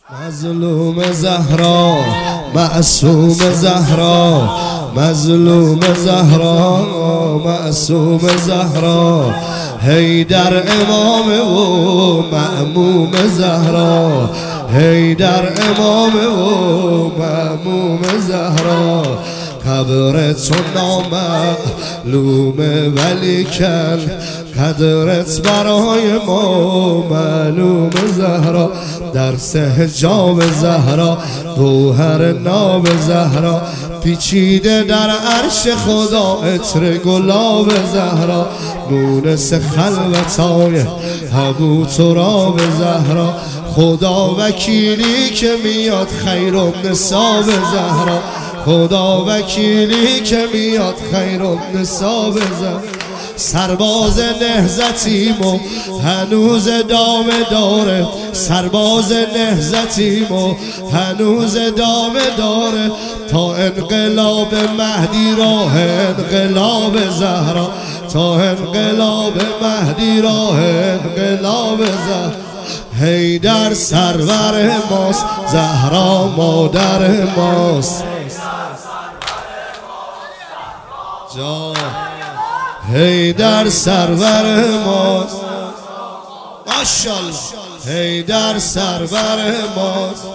مظلوم زهرا، معصوم زهرا، مظلوم زهرا، معصوم زهرا، حیدر امام و مأموم زهرا، حیدر امام و مأموم زهرا. قبرت نامعلومه ولیکن قدرت برای ما معلوم زهرا. درس حجاب زهرا، گوهر ناب زهرا، پیچیده در عرش خدا عطر گلاب زهرا. مونس خلوتای ابو تراب زهرا، خدا وکیلی که میاد خیر النساب زهرا، خدا وکیلی که میاد خیر النساب زهرا. سرباز نهضتیم و هنوز دامه داره، سرباز نهضتیم و هنوز دامه داره، تا انقلاب مهدی راه انقلاب زهرا، تا انقلاب مهدی راه انقلاب زهرا. حیدر سرور ماست، زهرا مادر ماست. حیدر سرور ماست، ماشاءالله. حیدر سرور ماست،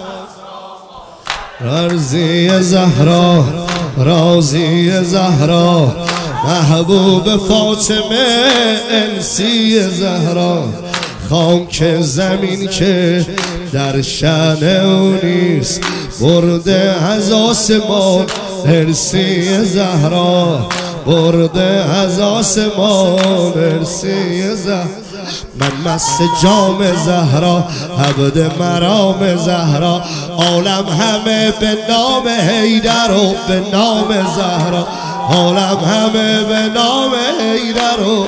رازی زهرا، رازی زهرا، محبوب فاطمه انسی زهرا. خاک زمین که در شأن او نیست، برده از آسمان ارسی زهرا، برده از آسمان ارسی زهرا. من مست جام زهرا، عبد مرام زهرا، عالم همه به نام حیدر و به نام زهرا، عالم همه به نام حیدر و.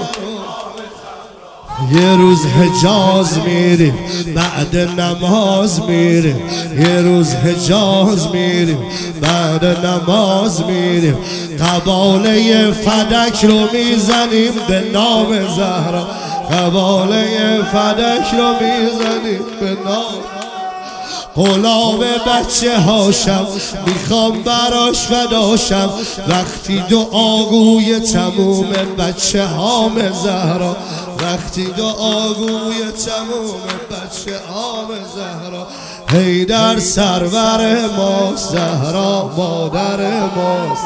یه روز حجاز میریم بعد نماز میریم، یه روز حجاز میریم بعد نماز میریم، قباله فدک رو میزنیم به نام زهرا، قباله فدک رو میزنیم به نام. غلام بچه هاشم میخوام براش فداشم، وقتی دعاگوی تموم بچه هام زهرا، وقتی دعاگوی تموم بچه هام زهرا. حیدر سرور ماست، زهرا مادر ماست.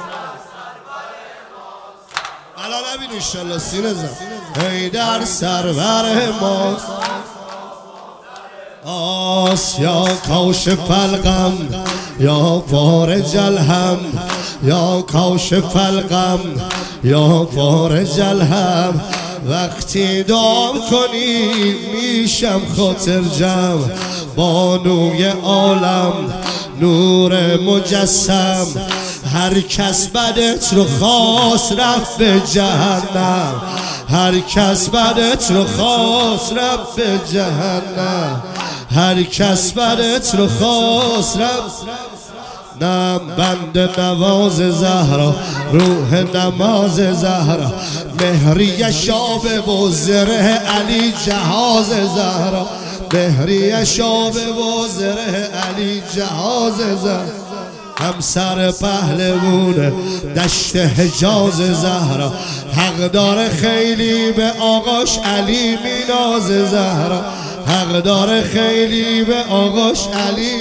الان نبین انشالله سینه زن. حیدر سرور ماست، یا کاشف الغم یا فارج الهم، یا کاشف الغم یا فارج الهم. وقتی دعا کنی میشم خاطر جمع، بانوی عالم نور مجسم. هر کس بدت رو خواست رفت به جهنم، هر کس بدت رو خواست رفت به جهنم، هر کس بدت رو خواست رفت. نم بند نواز زهرا، روح نماز زهرا، مهری شاب و زره علی جهاز زهرا، مهری شاب و زره علی جهاز زهرا. همسر پهلوون دشت حجاز زهرا، حقدار خیلی به آقاش علی میناز زهرا، حقدار خیلی به آقاش علی.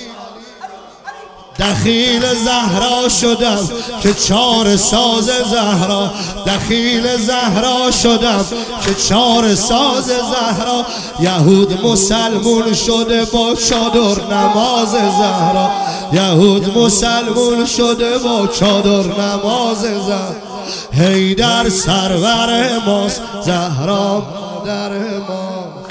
دخیل زهرا شدم که چار ساز زهرا، دخیل زهرا شدم که چار ساز زهرا. یهود مسلمون شده با چادر نماز زهرا، یهود مسلمون شده با چادر نماز زهرا. حیدر سرور ماست، زهرا مادر ماست.